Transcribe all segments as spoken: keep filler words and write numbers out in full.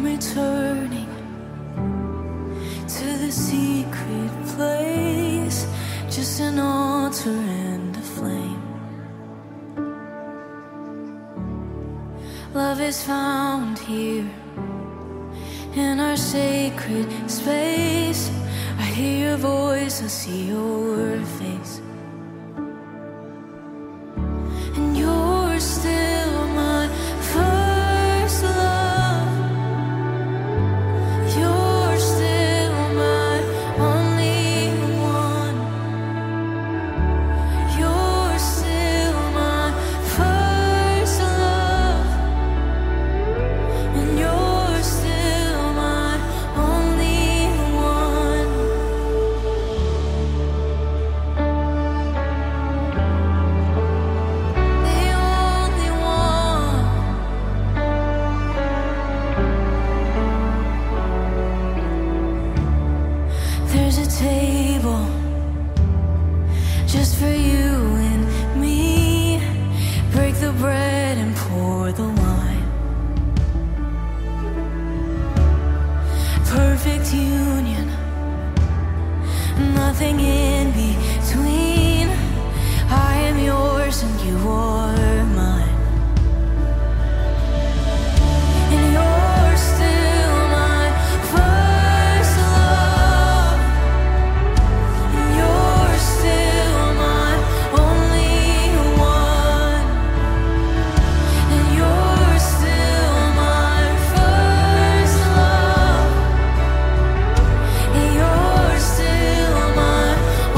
returning to the secret place, just an altar and a flame. Love is found here in our sacred space. I hear your voice, I see your face, and you're still my first love. You're still my only one. You're still my first love, and you're still my only one. The only one. There's a table just for you and me. Break the bread and pour the wine. Perfect union, nothing in between. I am yours and you are mine, and you're still my first love, and you're still my only one, and you're still my first love, and you're still my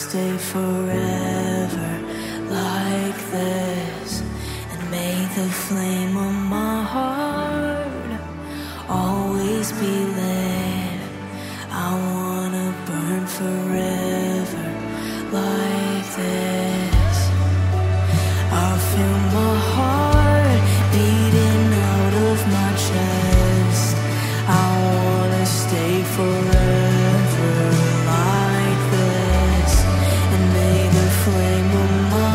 stay forever like this, and may the flame of my heart always be lit. I wanna burn forever like this. I feel my heart beating out of my chest. I wanna stay forever like this, and may the flame of my